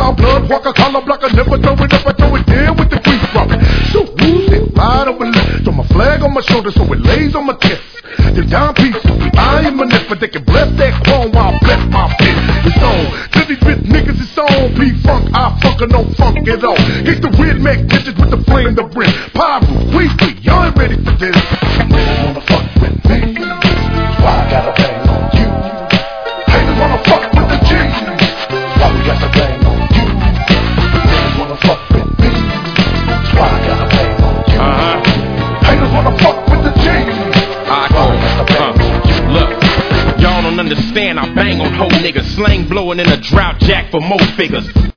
wild blood, walk a collar blocker, never throw it up, I throw it down with the grease dropping. So who's it? Right over left. Throw my flag on my shoulder so it lays on my chest. The dime pieces, I am a nest, but they can bless that chrome while I bless my bitch. It's on. To these bitch niggas, it's on. P-Funk, I funk or no funk at all. Get the weird Mac bitches with the flame to brim. Pyro, Weekly, y'all ain't ready for this. Niggas wanna fuck with me, why I gotta bang on you? Haters wanna fuck with the G, why we got to bang on you? Niggas wanna fuck with me, why I gotta bang on you? Haters wanna fuck with the G. Look, y'all don't understand, I bang on whole niggas, slang blowing in a drought jack for more figures.